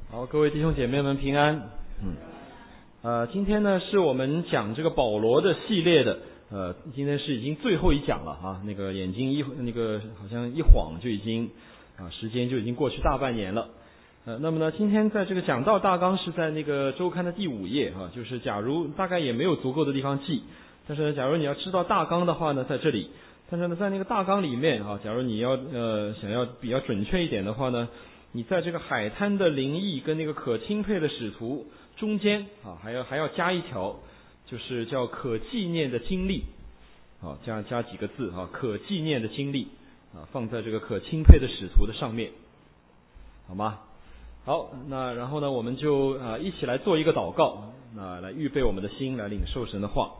好，各位弟兄姐妹们平安。今天呢是我们讲这个保罗的系列的，今天是已经最后一讲了啊。那个眼睛好像一晃就已经时间就已经过去大半年了。那么呢，今天在这个讲道大纲是在那个周刊的第5页啊，就是假如大概也没有足够的地方记，但是呢，假如你要知道大纲的话呢，在这里。但是呢，在那个大纲里面啊，假如你要想要比较准确一点的话呢，你在这个海滩的灵异跟那个可钦佩的使徒中间啊，还要加一条，就是叫可纪念的经历，加几个字啊，可纪念的经历啊，放在这个可钦佩的使徒的上面，好吗？好，那然后呢，我们就一起来做一个祷告，来预备我们的心来领受神的话。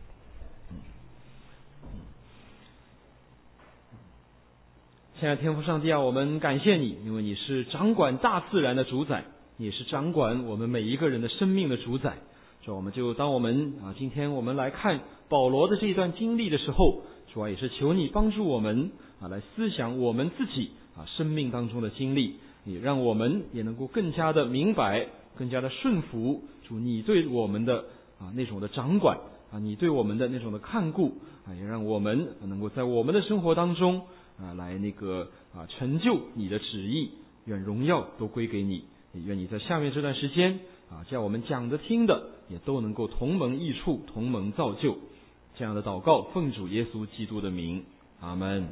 亲爱的天父上帝啊，我们感谢你，因为你是掌管大自然的主宰，你也是掌管我们每一个人的生命的主宰。主，我们就当我们今天我们来看保罗的这一段经历的时候，主啊，也是求你帮助我们来思想我们自己生命当中的经历，也让我们也能够更加的明白，更加的顺服主你对我们的那种的掌管你对我们的那种的看顾也让我们能够在我们的生活当中来成就你的旨意，愿荣耀都归给你，也愿你在下面这段时间叫我们讲的听的也都能够同蒙益处，同蒙造就。这样的祷告奉主耶稣基督的名，阿们。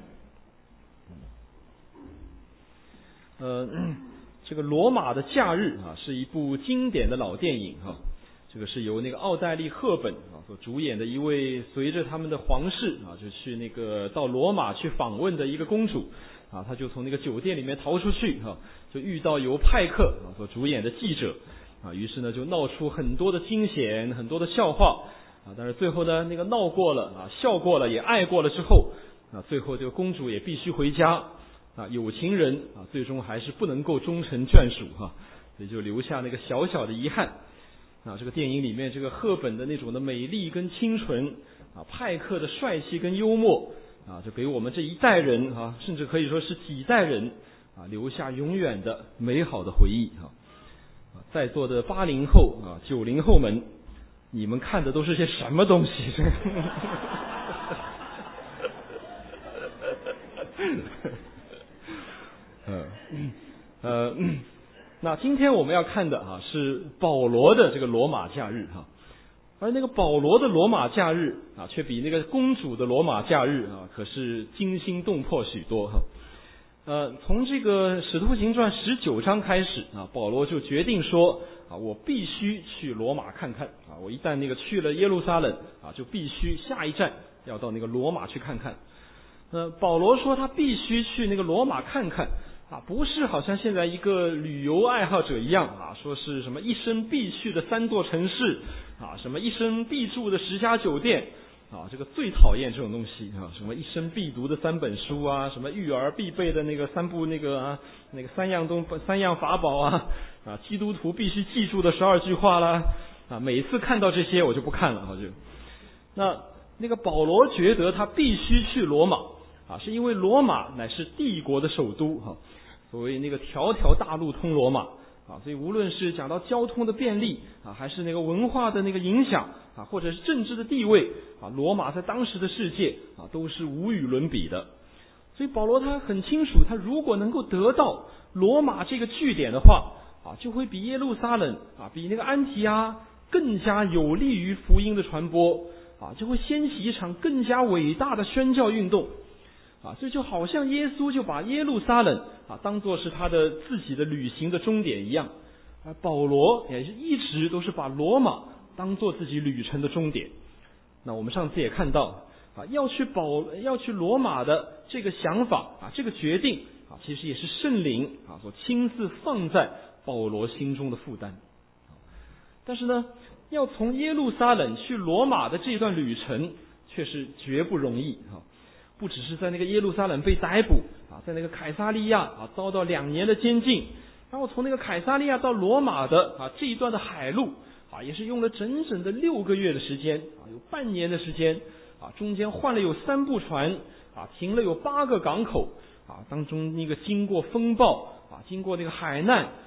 这个罗马的假日是一部经典的老电影这个是由那个奥黛丽·赫本所主演的一位随着他们的皇室就去那个到罗马去访问的一个公主她就从那个酒店里面逃出去就遇到由派克所主演的记者于是呢就闹出很多的惊险，很多的笑话但是最后呢那个闹过了笑过了，也爱过了之后最后这个公主也必须回家有情人最终还是不能够终成眷属所以就留下那个小小的遗憾这个电影里面这个赫本的那种的美丽跟清纯派克的帅气跟幽默就给我们这一代人甚至可以说是几代人留下永远的美好的回忆在座的80后90后们，你们看的都是些什么东西？那今天我们要看的是保罗的这个罗马假日而那个保罗的罗马假日却比那个公主的罗马假日可是惊心动魄许多从这个使徒行传19章开始保罗就决定说我必须去罗马看看我一旦那个去了耶路撒冷就必须下一站要到那个罗马去看看。保罗说他必须去那个罗马看看不是好像现在一个旅游爱好者一样说是什么一生必去的3座城市什么一生必住的10家酒店这个最讨厌这种东西什么一生必读的3本书什么育儿必备的那个3部那个3样法宝基督徒必须记住的12句话啦每次看到这些我就不看了那个保罗觉得他必须去罗马是因为罗马乃是帝国的首都所谓那个条条大路通罗马所以无论是讲到交通的便利还是那个文化的那个影响或者是政治的地位罗马在当时的世界都是无与伦比的。所以保罗他很清楚，他如果能够得到罗马这个据点的话就会比耶路撒冷比那个安提阿更加有利于福音的传播就会掀起一场更加伟大的宣教运动所以就好像耶稣就把耶路撒冷当作是他的自己的旅行的终点一样，而保罗也是一直都是把罗马当作自己旅程的终点。那我们上次也看到要去罗马的这个想法这个决定其实也是圣灵所亲自放在保罗心中的负担。但是呢，要从耶路撒冷去罗马的这段旅程却是绝不容易不只是在那个耶路撒冷被逮捕在那个凯撒利亚遭到2年的监禁，然后从那个凯撒利亚到罗马的这一段的海路也是用了整整的6个月的时间有半年的时间中间换了有3部船停了有8个港口当中那个经过风暴经过那个海难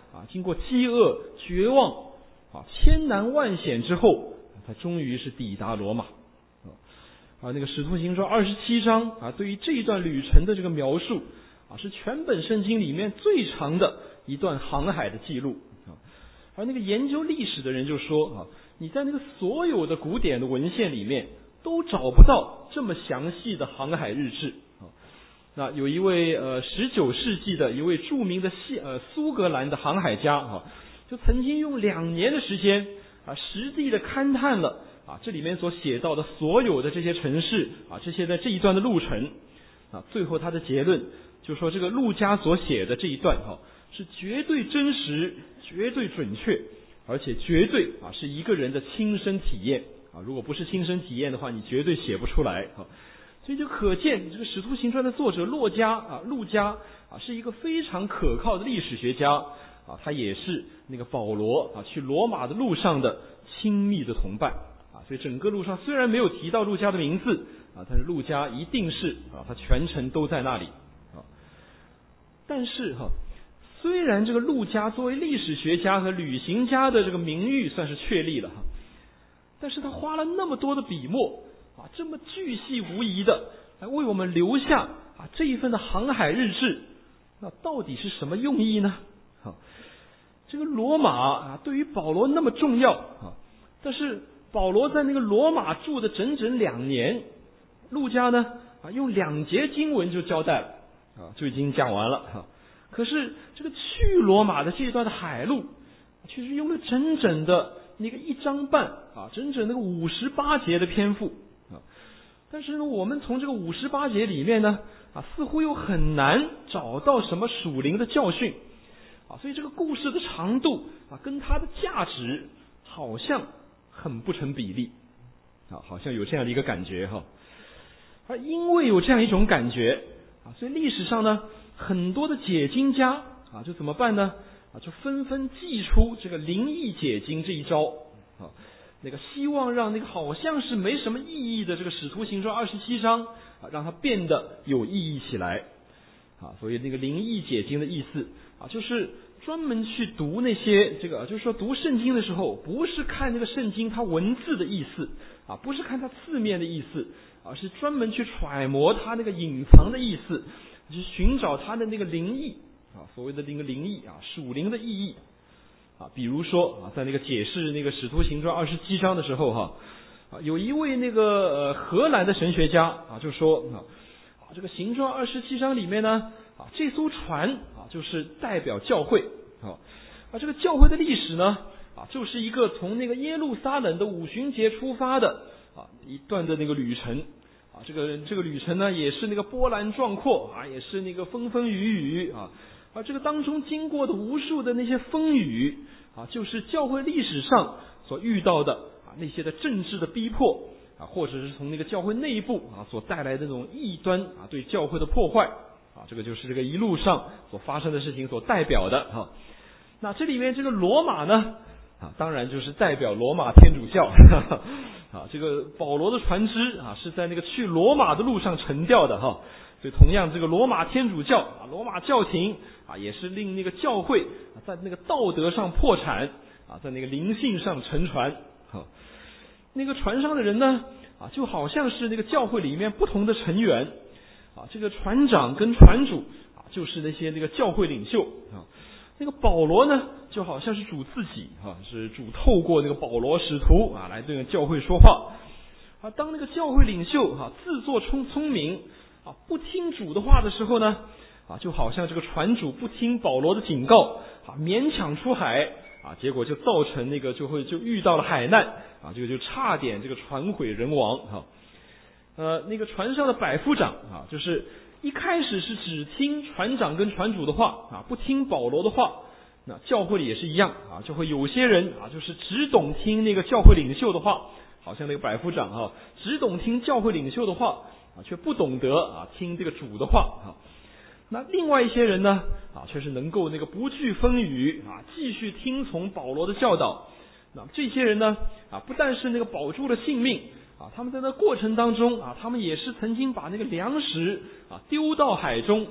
经过饥饿、绝望千难万险之后，他终于是抵达罗马。那个使徒行传27章对于这一段旅程的这个描述是全本圣经里面最长的一段航海的记录。而那个研究历史的人就说你在那个所有的古典的文献里面都找不到这么详细的航海日志。那有一位19世纪的一位著名的苏格兰的航海家就曾经用2年的时间实地的勘探了这里面所写到的所有的这些城市这些的这一段的路程最后他的结论就说这个路加所写的这一段是绝对真实、绝对准确，而且绝对是一个人的亲身体验如果不是亲身体验的话，你绝对写不出来所以就可见这个《使徒行传》的作者路加是一个非常可靠的历史学家他也是那个保罗去罗马的路上的亲密的同伴所以整个路上虽然没有提到路加的名字但是路加一定是他全程都在那里但是虽然这个路加作为历史学家和旅行家的这个名誉算是确立了但是他花了那么多的笔墨这么巨细无遗的来为我们留下这一份的航海日志，那到底是什么用意呢？这个罗马对于保罗那么重要但是保罗在那个罗马住的整整2年，路加呢用2节经文就交代了就已经讲完了可是这个去罗马的这一段的海路却是用了整整的那个1章半整整那个58节的篇幅但是呢我们从这个58节里面呢似乎又很难找到什么属灵的教训所以这个故事的长度跟它的价值好像很不成比例好像有这样的一个感觉而因为有这样一种感觉所以历史上呢很多的解经家就怎么办呢就纷纷祭出这个灵异解经这一招那个希望让那个好像是没什么意义的这个使徒行传27章让它变得有意义起来所以那个灵异解经的意思就是专门去读那些就是说读圣经的时候不是看那个圣经它文字的意思不是看它字面的意思而是专门去揣摩它那个隐藏的意思去寻找它的那个灵异所谓的那个灵异属灵的意义比如说在那个解释那个使徒行传27章的时候有一位那个荷兰的神学家就说这个行传27章里面呢这艘船就是代表教会这个教会的历史呢就是一个从那个耶路撒冷的五旬节出发的一段的那个旅程这个旅程呢也是那个波澜壮阔也是那个风风雨雨这个当中经过的无数的那些风雨就是教会历史上所遇到的那些的政治的逼迫或者是从那个教会内部所带来的那种异端对教会的破坏这个就是这个一路上所发生的事情所代表的那这里面这个罗马呢当然就是代表罗马天主教这个保罗的船只是在那个去罗马的路上沉掉的所以同样这个罗马天主教罗马教廷也是令那个教会在那个道德上破产在那个灵性上沉船那个船上的人呢就好像是那个教会里面不同的成员这个船长跟船主就是那些那个教会领袖那个保罗呢就好像是主自己是主透过那个保罗使徒来对教会说话当那个教会领袖自作聪明不听主的话的时候呢就好像这个船主不听保罗的警告勉强出海结果就造成那个就遇到了海难这个就差点这个船毁人亡那个船上的百夫长就是一开始是只听船长跟船主的话不听保罗的话那教会里也是一样就会有些人就是只懂听那个教会领袖的话好像那个百夫长只懂听教会领袖的话却不懂得听这个主的话那另外一些人呢却是能够那个不惧风雨继续听从保罗的教导那这些人呢不但是那个保住了性命他们在那过程当中他们也是曾经把那个粮食丢到海中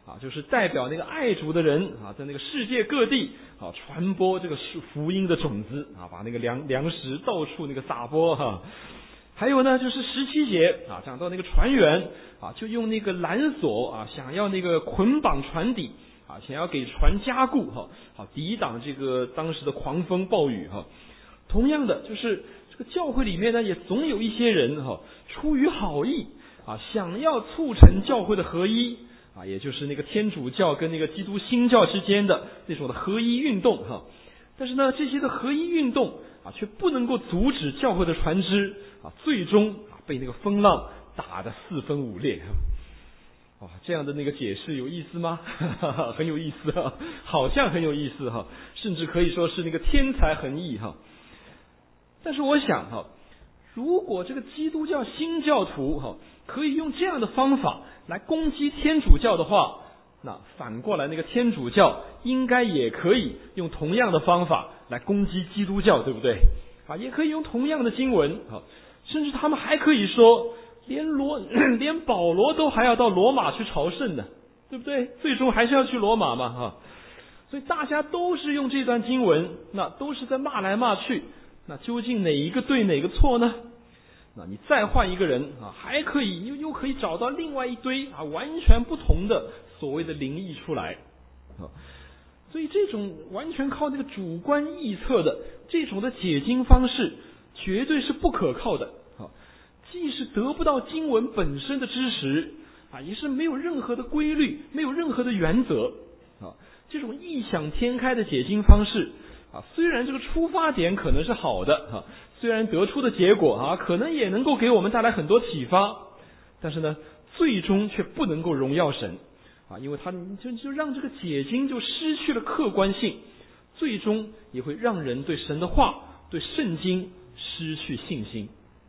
就是代表那个爱主的人在那个世界各地传播这个福音的种子把那个粮食到处那个撒播还有呢，就是17节讲到那个船员就用那个缆索想要那个捆绑船底想要给船加固抵挡这个当时的狂风暴雨同样的，就是这个教会里面呢，也总有一些人出于好意想要促成教会的合一也就是那个天主教跟那个基督新教之间的那种的合一运动但是呢，这些的合一运动却不能够阻止教会的传枝最终被那个风浪打得4分5裂这样的那个解释有意思吗？很有意思好像很有意思甚至可以说是那个天才横溢但是我想如果这个基督教新教徒可以用这样的方法来攻击天主教的话，那反过来那个天主教应该也可以用同样的方法来攻击基督教，对不对也可以用同样的经文甚至他们还可以说连保罗都还要到罗马去朝圣的，对不对？最终还是要去罗马嘛所以大家都是用这段经文，那都是在骂来骂去，那究竟哪一个对哪个错呢？那你再换一个人还可以又可以找到另外一堆完全不同的所谓的灵异出来所以这种完全靠那个主观臆测的这种的解经方式绝对是不可靠的既是得不到经文本身的支持也是没有任何的规律，没有任何的原则这种异想天开的解经方式虽然这个出发点可能是好的虽然得出的结果可能也能够给我们带来很多启发，但是呢最终却不能够荣耀神因为它就让这个解经就失去了客观性，最终也会让人对神的话对圣经失去信心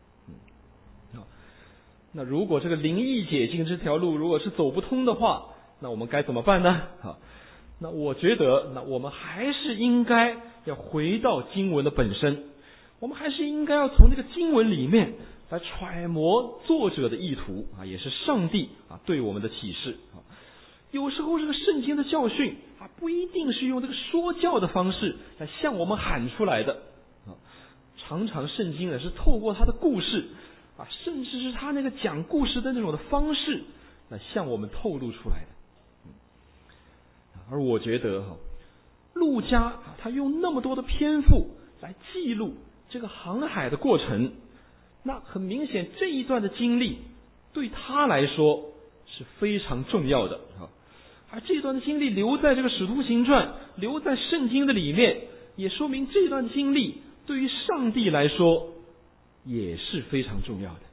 那如果这个灵异解经这条路如果是走不通的话，那我们该怎么办呢那我觉得那我们还是应该要回到经文的本身，我们还是应该要从这个经文里面来揣摩作者的意图也是上帝对我们的启示有时候这个圣经的教训不一定是用这个说教的方式来向我们喊出来的常常圣经是透过他的故事甚至是他那个讲故事的那种的方式来向我们透露出来的而我觉得路加他用那么多的篇幅来记录这个航海的过程，那很明显这一段的经历对他来说是非常重要的而这段的经历留在这个使徒行传，留在圣经的里面，也说明这段经历对于上帝来说也是非常重要的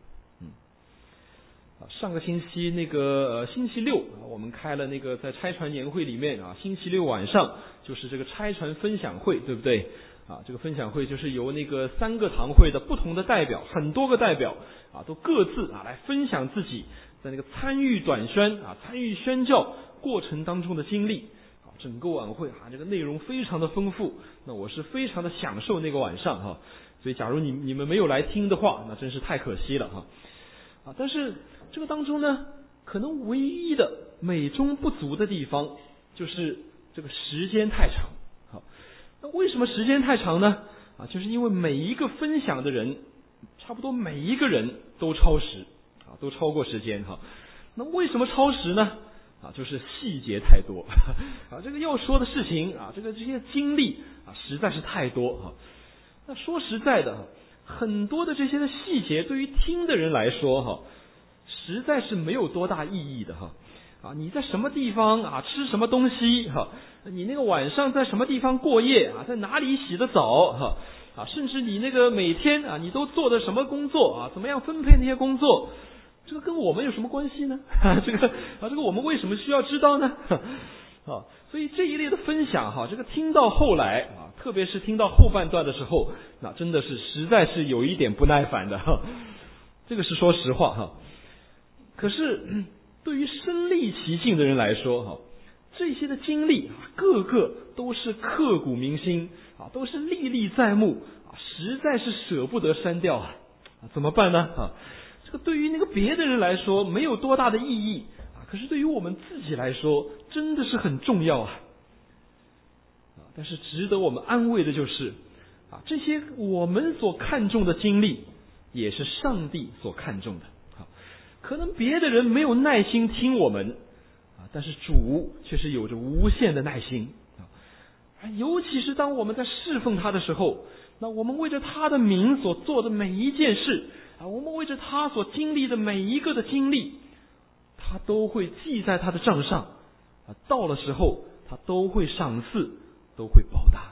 上个星期那个星期六我们开了那个在拆船年会里面星期六晚上就是这个拆船分享会，对不对这个分享会就是由那个3个堂会的不同的代表，很多个代表都各自来分享自己在那个参与短宣参与宣教过程当中的经历整个晚会这个内容非常的丰富，那我是非常的享受那个晚上所以假如你们没有来听的话，那真是太可惜了但是这个当中呢，可能唯一的美中不足的地方就是这个时间太长那为什么时间太长呢就是因为每一个分享的人差不多每一个人都超时都超过时间那为什么超时呢就是细节太多这个要说的事情这些经历实在是太多那说实在的很多的这些的细节对于听的人来说实在是没有多大意义的你在什么地方吃什么东西你那个晚上在什么地方过夜在哪里洗的澡甚至你那个每天你都做的什么工作怎么样分配那些工作，这个跟我们有什么关系呢这个我们为什么需要知道呢所以这一类的分享这个听到后来特别是听到后半段的时候，那真的是实在是有一点不耐烦的这个是说实话可是对于身历其境的人来说这些的经历个个都是刻骨铭心都是历历在目实在是舍不得删掉怎么办呢这个对于那个别的人来说没有多大的意义可是对于我们自己来说，真的是很重要啊。但是值得我们安慰的就是这些我们所看重的经历，也是上帝所看重的。可能别的人没有耐心听我们但是主却是有着无限的耐心尤其是当我们在侍奉他的时候，那我们为着他的名所做的每一件事我们为着他所经历的每一个的经历，他都会记在他的账上到了时候他都会赏赐，都会报答。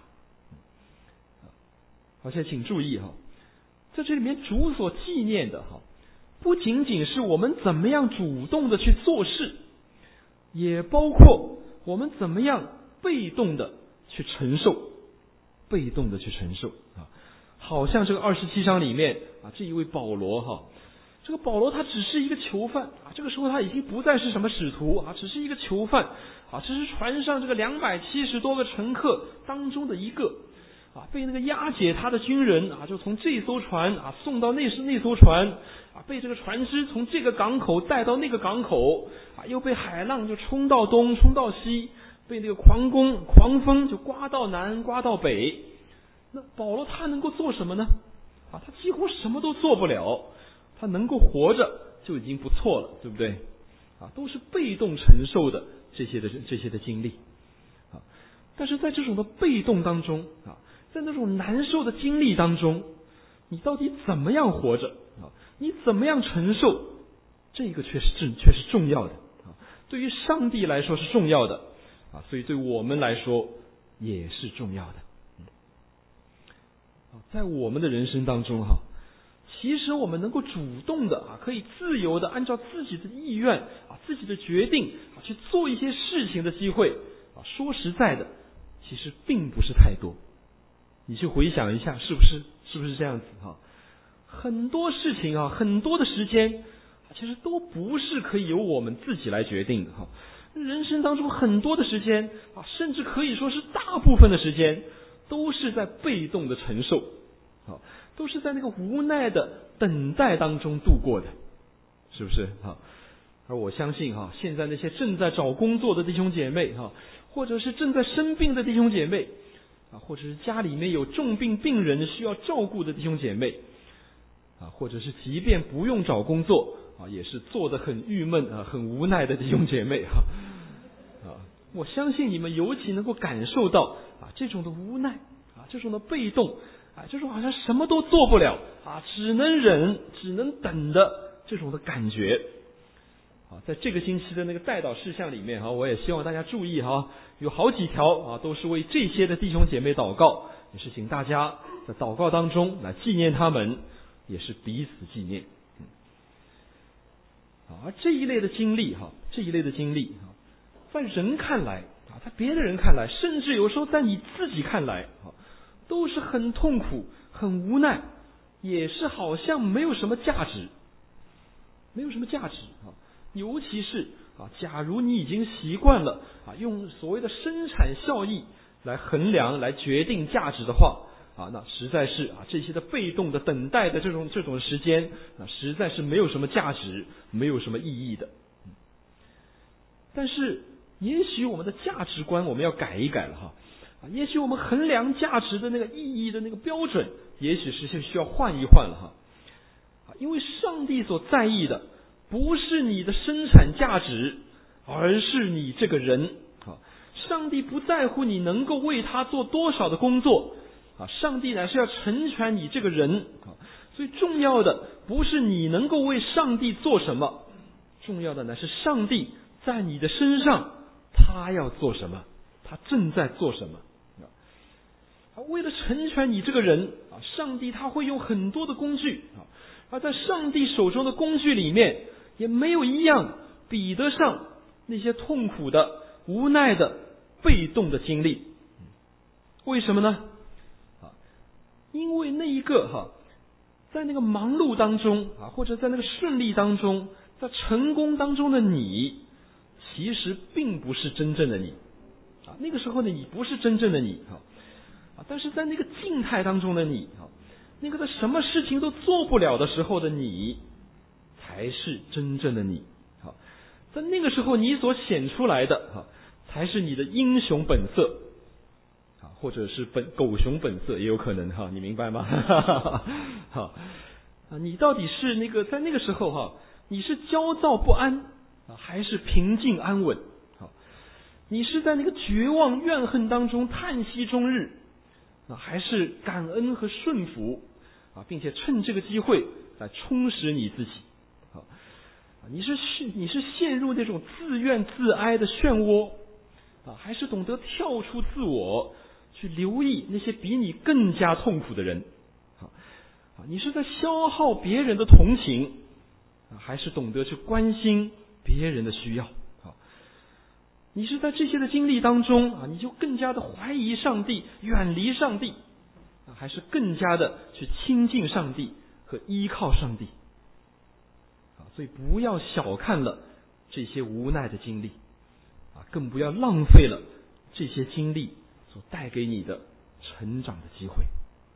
好，现在请注意在这里面主所纪念的不仅仅是我们怎么样主动的去做事，也包括我们怎么样被动的去承受，被动的去承受好像这个27章里面这一位保罗这个保罗他只是一个囚犯这个时候他已经不再是什么使徒只是一个囚犯只是船上这个270多个乘客当中的一个被那个押解他的军人就从这艘船送到那艘船被这个船只从这个港口带到那个港口又被海浪就冲到东冲到西，被那个狂风就刮到南刮到北。那保罗他能够做什么呢他几乎什么都做不了，他能够活着就已经不错了，对不对都是被动承受的这些的经历但是在这种的被动当中在那种难受的经历当中，你到底怎么样活着你怎么样承受，这个却是重要的对于上帝来说是重要的所以对我们来说也是重要的在我们的人生当中其实我们能够主动的可以自由的按照自己的意愿自己的决定去做一些事情的机会说实在的其实并不是太多。你去回想一下是不是这样子很多事情很多的时间其实都不是可以由我们自己来决定的人生当中很多的时间甚至可以说是大部分的时间都是在被动的承受都是在那个无奈的等待当中度过的，是不是而我相信现在那些正在找工作的弟兄姐妹或者是正在生病的弟兄姐妹或者是家里面有重病病人需要照顾的弟兄姐妹或者是即便不用找工作也是做得很郁闷很无奈的弟兄姐妹我相信你们尤其能够感受到这种的无奈这种的被动这种好像什么都做不了只能忍只能等的这种的感觉在这个星期的那个代祷事项里面我也希望大家注意有好几条都是为这些的弟兄姐妹祷告，也是请大家在祷告当中来纪念他们，也是彼此纪念而这一类的经历在人看来在别的人看来，甚至有时候在你自己看来都是很痛苦很无奈，也是好像没有什么价值尤其是假如你已经习惯了用所谓的生产效益来衡量来决定价值的话那实在是这些的被动的等待的这种时间实在是没有什么价值没有什么意义的但是也许我们的价值观我们要改一改了也许我们衡量价值的那个意义的那个标准也许是需要换一换了因为上帝所在意的不是你的生产价值，而是你这个人上帝不在乎你能够为他做多少的工作上帝乃是要成全你这个人所以重要的不是你能够为上帝做什么，重要的乃是上帝在你的身上他要做什么，他正在做什么为了成全你这个人上帝他会用很多的工具而在上帝手中的工具里面也没有一样比得上那些痛苦的无奈的被动的经历。为什么呢因为那一个在那个忙碌当中或者在那个顺利当中在成功当中的你其实并不是真正的你那个时候呢你不是真正的你但是在那个静态当中的你那个在什么事情都做不了的时候的你才是真正的你在那个时候你所显出来的才是你的英雄本色或者是狗熊本色也有可能你明白吗？好你到底是在那个时候你是焦躁不安还是平静安稳？你是在那个绝望怨恨当中叹息终日还是感恩和顺服并且趁这个机会来充实你自己？你是陷入那种自怨自哀的漩涡还是懂得跳出自我去留意那些比你更加痛苦的人？你是在消耗别人的同情还是懂得去关心别人的需要？你是在这些的经历当中你就更加的怀疑上帝，远离上帝还是更加的去亲近上帝和依靠上帝？所以不要小看了这些无奈的经历更不要浪费了这些经历所带给你的成长的机会。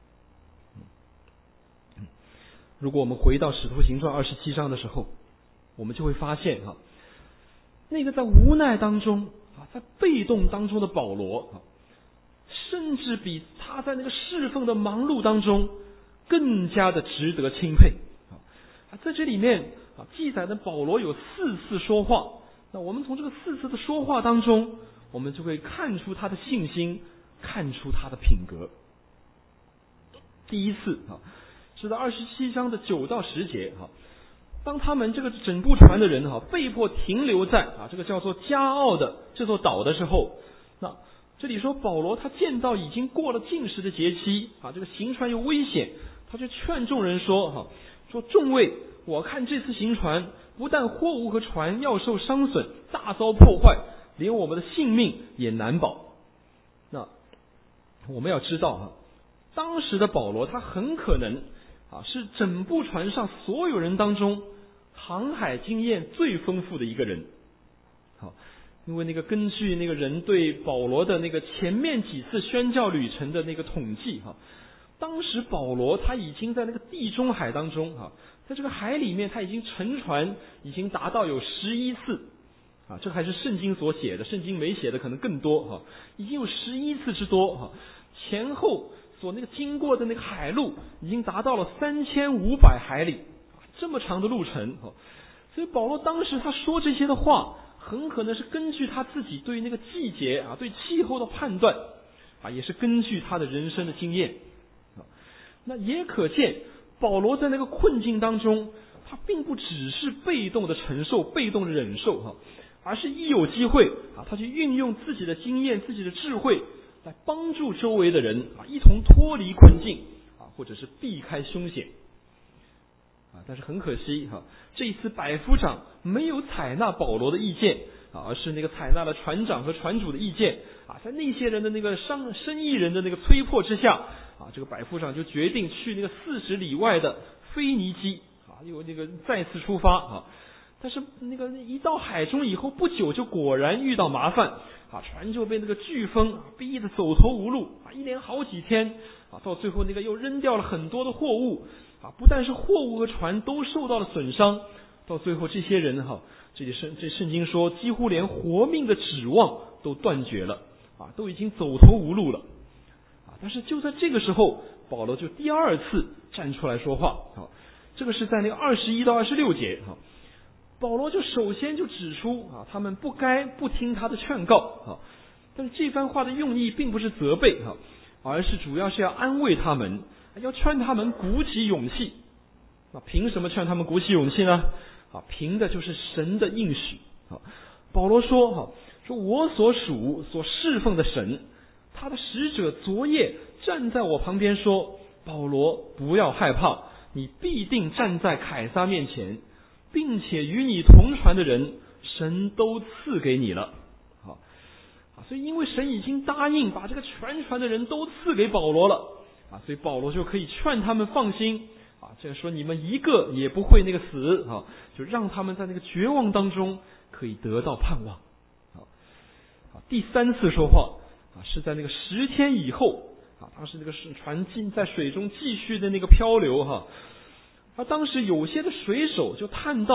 如果我们回到使徒行传27章的时候，我们就会发现那个在无奈当中在被动当中的保罗甚至比他在那个侍奉的忙碌当中更加的值得钦佩在这里面记载的保罗有4次说话，那我们从这个4次的说话当中，我们就会看出他的信心，看出他的品格。第一次是在27章的9到10节当他们这个整部船的人被迫停留在这个叫做迦奥的这座岛的时候，那这里说保罗他见到已经过了禁食的节期这个行船有危险，他就劝众人说众位，我看这次行船不但货物和船要受伤损，大遭破坏，连我们的性命也难保。那我们要知道当时的保罗他很可能是整部船上所有人当中航海经验最丰富的一个人。因为根据那个人对保罗的那个前面几次宣教旅程的那个统计当时保罗他已经在那个地中海当中在这个海里面他已经沉船已经达到有11次这还是圣经所写的，圣经没写的可能更多已经有11次之多前后所那个经过的那个海路已经达到了3500海里，这么长的路程所以保罗当时他说这些的话很可能是根据他自己对那个季节对气候的判断也是根据他的人生的经验那也可见保罗在那个困境当中他并不只是被动的承受，被动的忍受而是一有机会他去运用自己的经验，自己的智慧来帮助周围的人一同脱离困境或者是避开凶险但是很可惜这一次百夫长没有采纳保罗的意见而是那个采纳了船长和船主的意见在那些人的那个生意人的那个催迫之下这个百夫长就决定去那个40里外的腓尼基又那个再次出发但是那个一到海中以后不久就果然遇到麻烦船就被那个飓风逼得走投无路一连好几天到最后那个又扔掉了很多的货物不但是货物和船都受到了损伤，到最后这些人这圣经说几乎连活命的指望都断绝了都已经走投无路了但是就在这个时候保罗就第二次站出来说话这个是在那个21到26节保罗就首先就指出他们不该不听他的劝告但是这番话的用意并不是责备而是主要是要安慰他们，要劝他们鼓起勇气凭什么劝他们鼓起勇气呢凭的就是神的应许保罗说我所属所侍奉的神，他的使者昨夜站在我旁边说，保罗不要害怕，你必定站在凯撒面前，并且与你同船的人神都赐给你了所以因为神已经答应把这个全船的人都赐给保罗了所以保罗就可以劝他们放心这样说你们一个也不会那个死就让他们在那个绝望当中可以得到盼望第三次说话是在那个10天以后当时那个船在水中继续的那个漂流当时有些的水手就探到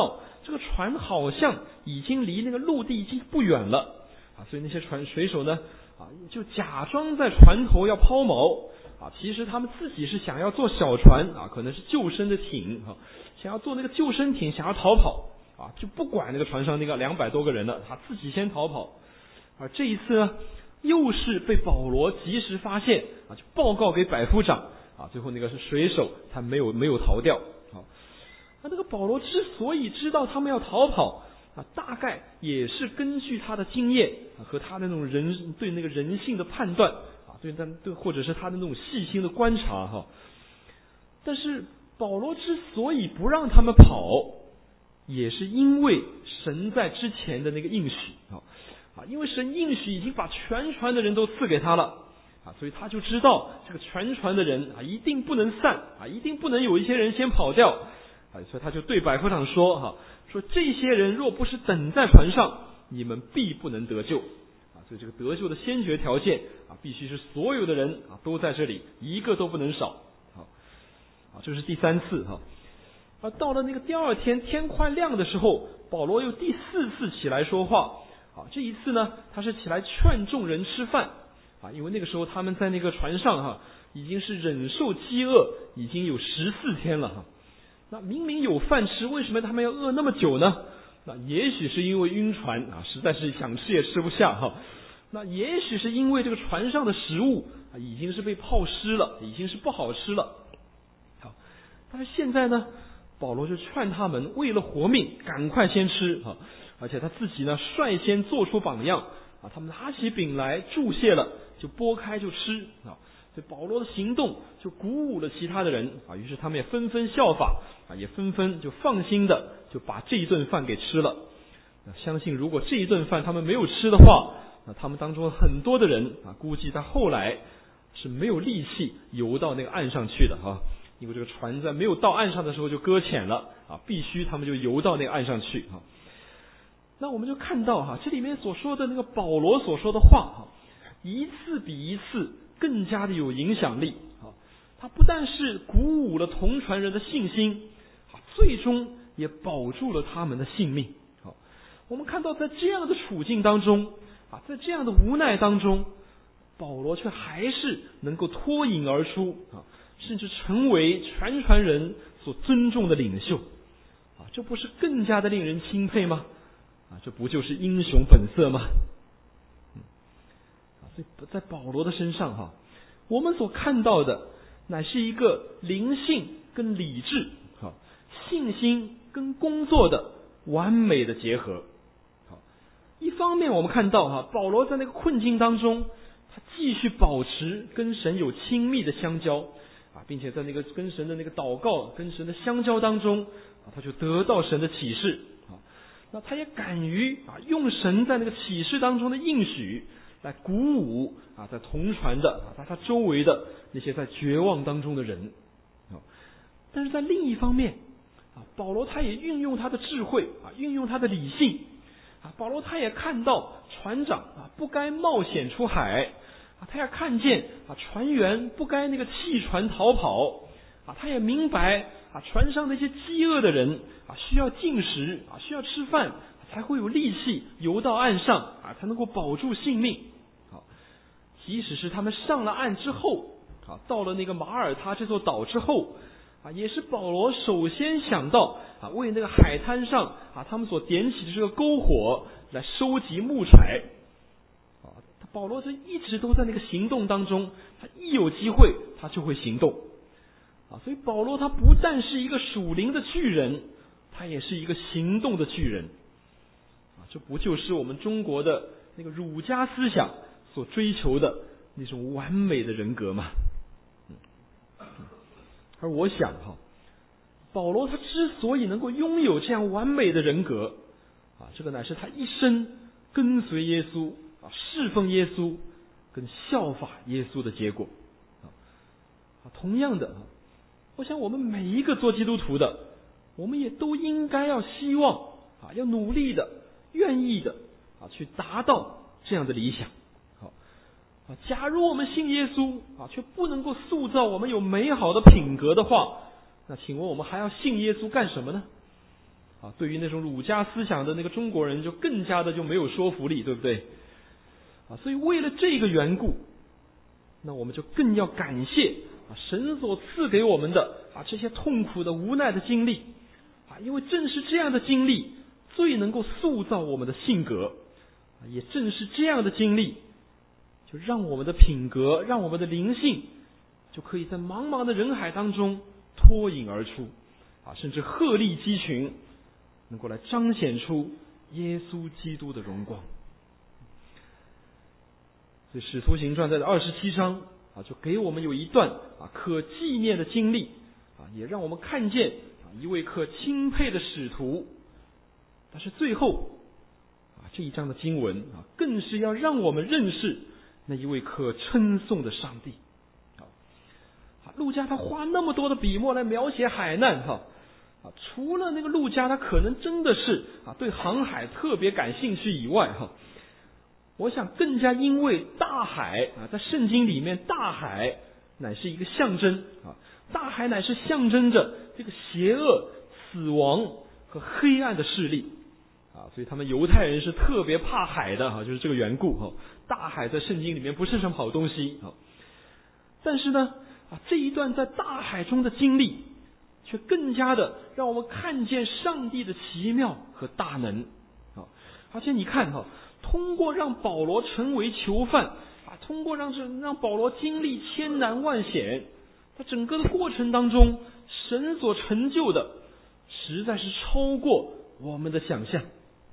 这个船好像已经离那个陆地已经不远了所以那些水手呢就假装在船头要抛锚其实他们自己是想要坐小船可能是救生的艇想要坐那个救生艇，想要逃跑就不管那个船上那个200多个人了，他自己先逃跑。而这一次呢，又是被保罗及时发现就报告给百夫长最后那个是水手他没有逃掉那这个保罗之所以知道他们要逃跑大概也是根据他的经验和他的那种对那个人性的判断对或者是他的那种细心的观察但是保罗之所以不让他们跑，也是因为神在之前的那个应许因为神应许已经把全船的人都赐给他了所以他就知道这个全船的人一定不能散一定不能有一些人先跑掉所以他就对百夫长说这些人若不是等在船上，你们必不能得救所以这个得救的先决条件必须是所有的人都在这里，一个都不能少这是第3次到了那个第2天天快亮的时候，保罗又第4次起来说话这一次呢，他是起来劝众人吃饭因为那个时候他们在那个船上已经是忍受饥饿已经有14天了那明明有饭吃，为什么他们要饿那么久呢？那也许是因为晕船实在是想吃也吃不下那也许是因为这个船上的食物已经是被泡湿了，已经是不好吃了但是现在呢，保罗就劝他们为了活命赶快先吃而且他自己呢率先做出榜样他们拿起饼来注谢了，就拨开就吃所以保罗的行动就鼓舞了其他的人于是他们也纷纷效法也纷纷就放心的就把这一顿饭给吃了相信如果这一顿饭他们没有吃的话，那他们当中很多的人估计他后来是没有力气游到那个岸上去的因为这个船在没有到岸上的时候就搁浅了必须他们就游到那个岸上去那我们就看到这里面所说的那个保罗所说的话一次比一次更加的有影响力他不但是鼓舞了同船人的信心最终也保住了他们的性命我们看到在这样的处境当中在这样的无奈当中，保罗却还是能够脱颖而出甚至成为全船人所尊重的领袖这不是更加的令人钦佩吗？这不就是英雄本色吗？所以在保罗的身上我们所看到的乃是一个灵性跟理智信心跟工作的完美的结合一方面我们看到保罗在那个困境当中，他继续保持跟神有亲密的相交并且在那个跟神的那个祷告跟神的相交当中他就得到神的启示那他也敢于用神在那个启示当中的应许来鼓舞在同船的在他周围的那些在绝望当中的人但是在另一方面保罗他也运用他的智慧运用他的理性保罗他也看到船长不该冒险出海他也看见船员不该那个弃船逃跑他也明白船上那些饥饿的人需要进食需要吃饭才会有力气游到岸上才能够保住性命即使是他们上了岸之后到了那个马耳他这座岛之后也是保罗首先想到为那个海滩上他们所点起的这个篝火来收集木柴保罗这一直都在那个行动当中，他一有机会他就会行动所以保罗他不但是一个属灵的巨人，他也是一个行动的巨人这不就是我们中国的那个儒家思想所追求的那种完美的人格吗？而我想保罗他之所以能够拥有这样完美的人格这个乃是他一生跟随耶稣侍奉耶稣跟效法耶稣的结果同样的我想我们每一个做基督徒的，我们也都应该要希望要努力的愿意的去达到这样的理想假如我们信耶稣却不能够塑造我们有美好的品格的话，那请问我们还要信耶稣干什么呢？ 对于那种儒家思想的那个中国人就更加的就没有说服力，对不对？所以为了这个缘故，那我们就更要感谢神所赐给我们的这些痛苦的无奈的经历因为正是这样的经历最能够塑造我们的性格，也正是这样的经历就让我们的品格，让我们的灵性就可以在茫茫的人海当中脱颖而出甚至鹤立鸡群，能够来彰显出耶稣基督的荣光。所以使徒行传在27章就给我们有一段可纪念的经历也让我们看见一位可钦佩的使徒。但是最后这一章的经文更是要让我们认识那一位可称颂的上帝。路加他花那么多的笔墨来描写海难除了那个路加他可能真的是对航海特别感兴趣以外我想更加因为大海在圣经里面大海乃是一个象征大海乃是象征着这个邪恶、死亡和黑暗的势力所以他们犹太人是特别怕海的就是这个缘故大海在圣经里面不是什么好东西但是呢这一段在大海中的经历却更加的让我们看见上帝的奇妙和大能而且你看通过让保罗成为囚犯通过让保罗经历千难万险，在整个的过程当中神所成就的实在是超过我们的想象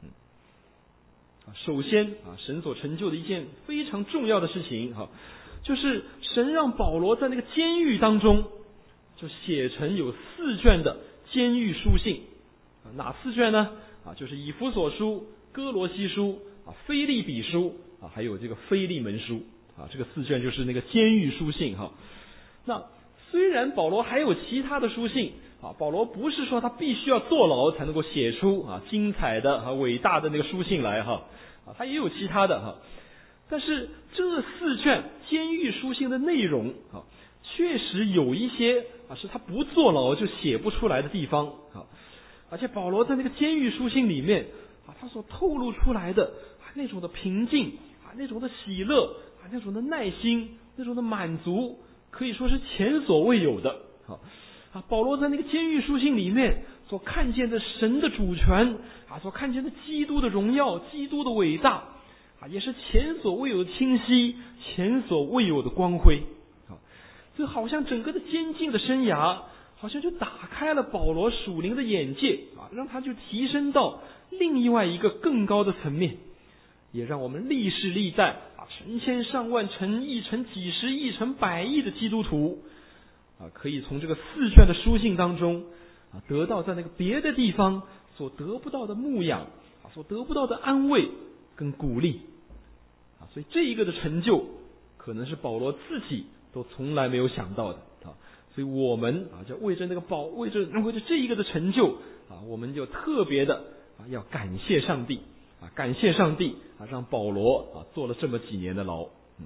首先神所成就的一件非常重要的事情就是神让保罗在那个监狱当中就写成有4卷的监狱书信哪4卷呢就是以弗所书、哥罗西书、腓立比书还有这个腓利门书这个4卷就是那个监狱书信那虽然保罗还有其他的书信保罗不是说他必须要坐牢才能够写出精彩的伟大的那个书信来他也有其他的但是这4卷监狱书信的内容确实有一些是他不坐牢就写不出来的地方而且保罗在那个监狱书信里面他所透露出来的那种的平静那种的喜乐那种的耐心，那种的满足，可以说是前所未有的保罗在那个监狱书信里面所看见的神的主权所看见的基督的荣耀，基督的伟大也是前所未有的清晰，前所未有的光辉就好像整个的监禁的生涯好像就打开了保罗属灵的眼界让他就提升到另外一个更高的层面，也让我们历世历代成千上万、成亿、成几十亿、成百亿的基督徒可以从这个4卷的书信当中得到在那个别的地方所得不到的牧养所得不到的安慰跟鼓励所以这一个的成就可能是保罗自己都从来没有想到的所以我们就为着这一个的成就我们就特别的要感谢上帝感谢上帝让保罗坐了这么几年的牢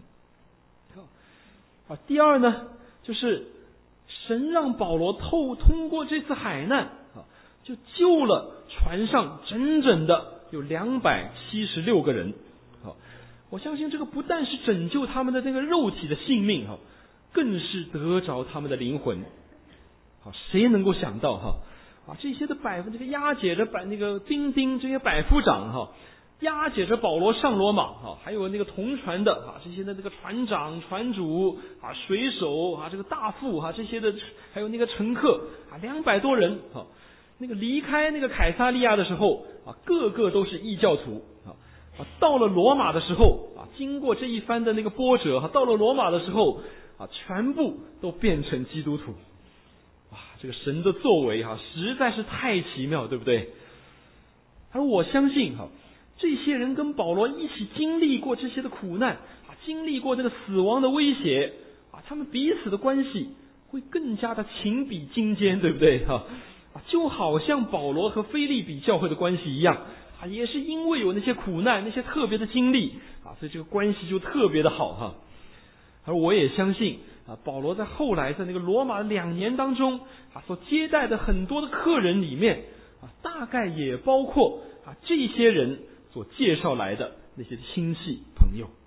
第二呢就是神让保罗通过这次海难就救了船上整整的有276个人我相信这个不但是拯救他们的这个肉体的性命更是得着他们的灵魂谁能够想到这些的这个押解着那个兵丁这些百夫长押解着保罗上罗马还有那个同船的这些的这个船长、船主水手这个大副这些的，还有那个乘客200多人那个离开那个凯撒利亚的时候个个都是异教徒到了罗马的时候经过这一番的那个波折到了罗马的时候全部都变成基督徒这个神的作为实在是太奇妙，对不对？而我相信这些人跟保罗一起经历过这些的苦难经历过这个死亡的威胁他们彼此的关系会更加的情比金坚，对不对就好像保罗和腓立比教会的关系一样也是因为有那些苦难那些特别的经历所以这个关系就特别的好而我也相信保罗在后来在那个罗马2年当中所接待的很多的客人里面大概也包括这些人所介绍来的那些亲戚朋友。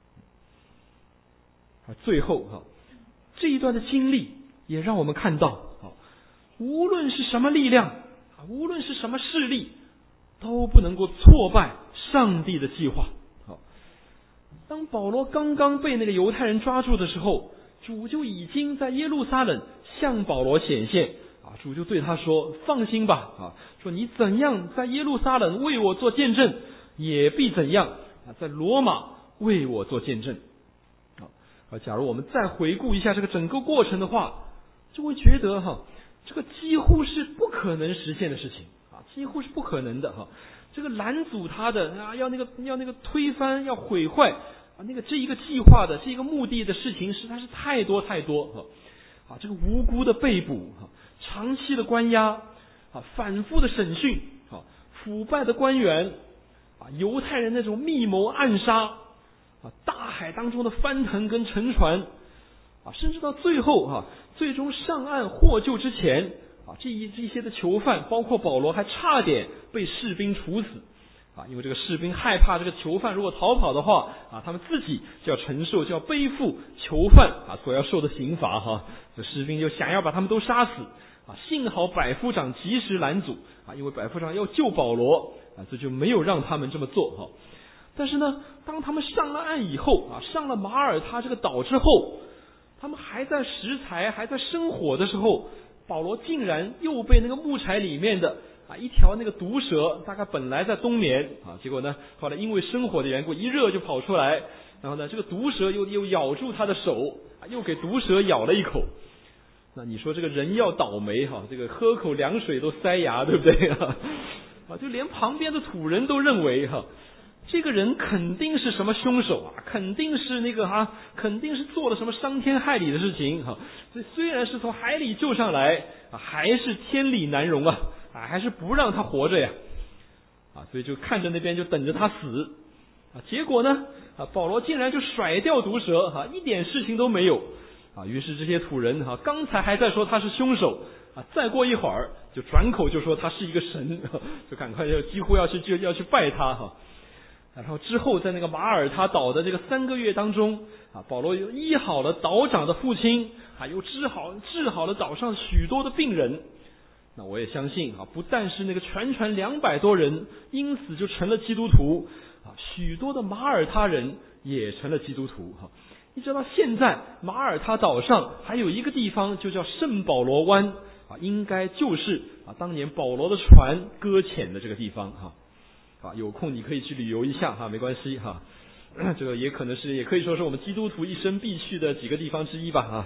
最后这一段的经历也让我们看到，无论是什么力量，无论是什么势力，都不能够挫败上帝的计划。当保罗刚刚被那个犹太人抓住的时候，主就已经在耶路撒冷向保罗显现，主就对他说，放心吧，说你怎样在耶路撒冷为我做见证，也必怎样在罗马为我做见证。假如我们再回顾一下这个整个过程的话，就会觉得这个几乎是不可能实现的事情，几乎是不可能的。这个拦阻他的要那个推翻，要毁坏这一个计划的这一个目的的事情实在是太多太多。这个无辜的被捕，长期的关押，反复的审讯，腐败的官员，犹太人那种密谋暗杀，大海当中的翻腾跟沉船，甚至到最后最终上岸获救之前，这一些的囚犯，包括保罗，还差点被士兵处死，因为这个士兵害怕这个囚犯如果逃跑的话，他们自己就要承受，就要背负囚犯所要受的刑罚。这士兵就想要把他们都杀死，幸好百夫长及时拦阻，因为百夫长要救保罗，这就没有让他们这么做。但是呢，当他们上了岸以后，上了马耳他这个岛之后，他们还在食材还在生火的时候，保罗竟然又被那个木柴里面的一条那个毒蛇，大概本来在冬眠结果呢后来因为生火的缘故一热就跑出来，然后呢这个毒蛇又咬住他的手，又给毒蛇咬了一口。那你说这个人要倒霉这个喝口凉水都塞牙，对不对就连旁边的土人都认为这个人肯定是什么凶手肯定是肯定是做了什么伤天害理的事情所以虽然是从海里救上来还是天理难容还是不让他活着呀所以就看着那边就等着他死结果呢保罗竟然就甩掉毒蛇一点事情都没有于是这些土人刚才还在说他是凶手再过一会儿就转口就说他是一个神就赶快就几乎要去拜他然后之后在那个马耳他岛的这个3个月当中保罗又医好了岛长的父亲又治好了岛上许多的病人。那我也相信不但是那个全船200多人因此就成了基督徒许多的马耳他人也成了基督徒一直到现在马耳他岛上还有一个地方就叫圣保罗湾应该就是当年保罗的船搁浅的这个地方有空你可以去旅游一下没关系这个也可以说是我们基督徒一生必去的几个地方之一吧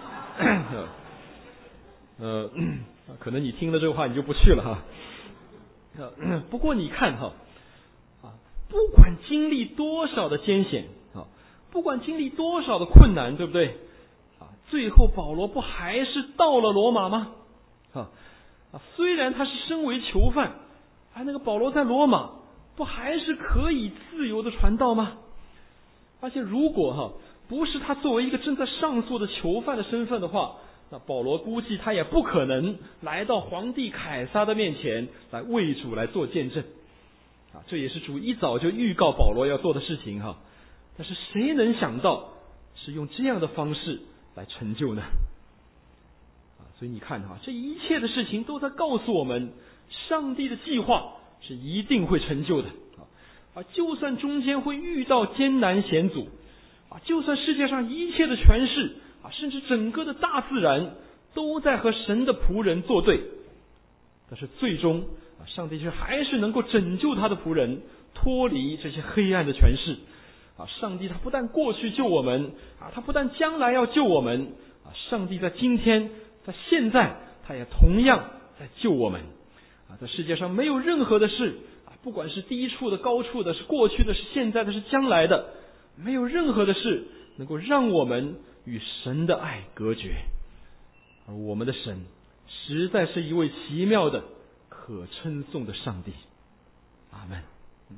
可能你听了这个话你就不去了不过你看不管经历多少的艰险不管经历多少的困难，对不对最后保罗不还是到了罗马吗虽然他是身为囚犯那个保罗在罗马不还是可以自由的传道吗？而且如果不是他作为一个正在上诉的囚犯的身份的话，那保罗估计他也不可能来到皇帝凯撒的面前来为主来做见证这也是主一早就预告保罗要做的事情但是谁能想到是用这样的方式来成就呢所以你看这一切的事情都在告诉我们上帝的计划是一定会成就的就算中间会遇到艰难险阻就算世界上一切的权势甚至整个的大自然都在和神的仆人作对，但是最终上帝却还是能够拯救他的仆人脱离这些黑暗的权势上帝他不但过去救我们他不但将来要救我们上帝在今天在现在他也同样在救我们在世界上没有任何的事不管是低处的高处的是过去的是现在的是将来的没有任何的事能够让我们与神的爱隔绝而我们的神实在是一位奇妙的可称颂的上帝阿们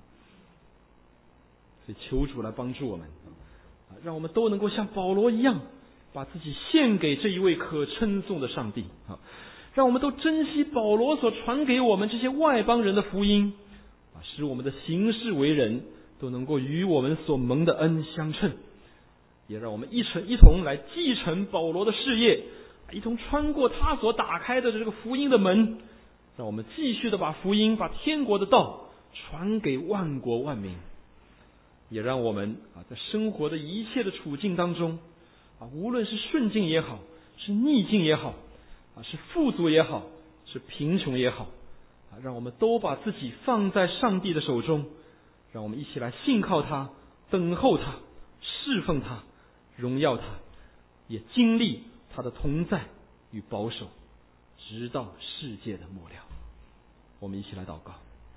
所以求主来帮助我们让我们都能够像保罗一样把自己献给这一位可称颂的上帝让我们都珍惜保罗所传给我们这些外邦人的福音，使我们的行事为人都能够与我们所蒙的恩相称，也让我们一同来继承保罗的事业，一同穿过他所打开的这个福音的门，让我们继续的把福音、把天国的道传给万国万民，也让我们在生活的一切的处境当中，无论是顺境也好，是逆境也好，是富足也好，是贫穷也好，让我们都把自己放在上帝的手中，让我们一起来信靠他，等候他，侍奉他，荣耀他，也经历他的同在与保守，直到世界的末了。我们一起来祷告。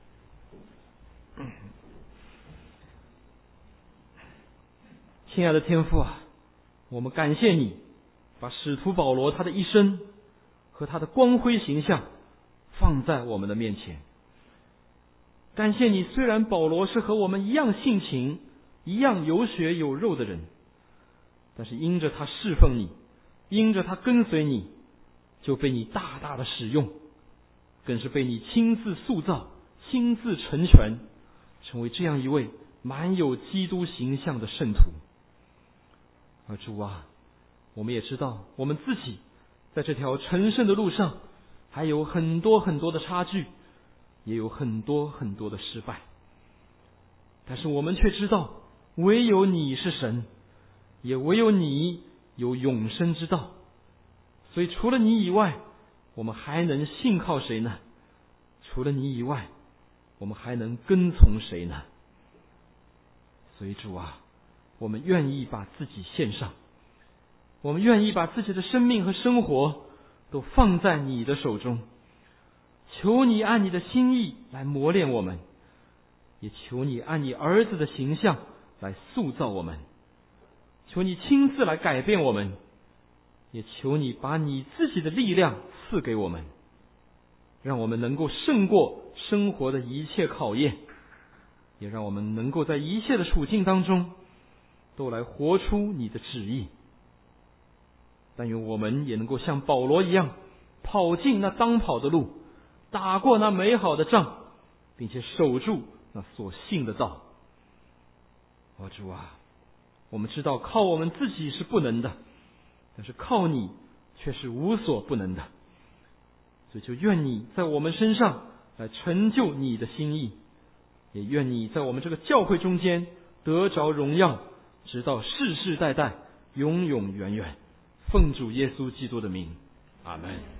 亲爱的天父啊，我们感谢你把使徒保罗他的一生和他的光辉形象放在我们的面前。感谢你，虽然保罗是和我们一样性情，一样有血有肉的人，但是因着他侍奉你，因着他跟随你，就被你大大的使用，更是被你亲自塑造，亲自成全，成为这样一位满有基督形象的圣徒。而主啊，我们也知道我们自己在这条成圣的路上还有很多很多的差距，也有很多很多的失败，但是我们却知道唯有你是神，也唯有你有永生之道，所以除了你以外，我们还能信靠谁呢？除了你以外，我们还能跟从谁呢？所以主啊，我们愿意把自己献上，我们愿意把自己的生命和生活都放在你的手中，求你按你的心意来磨练我们，也求你按你儿子的形象来塑造我们，求你亲自来改变我们，也求你把你自己的力量赐给我们，让我们能够胜过生活的一切考验，也让我们能够在一切的处境当中都来活出你的旨意。但愿我们也能够像保罗一样，跑进那当跑的路，打过那美好的仗，并且守住那所信的道。主啊，我们知道靠我们自己是不能的，但是靠你却是无所不能的，所以就愿你在我们身上来成就你的心意，也愿你在我们这个教会中间得着荣耀，直到世世代代永永远远。奉主耶稣基督的名，阿们。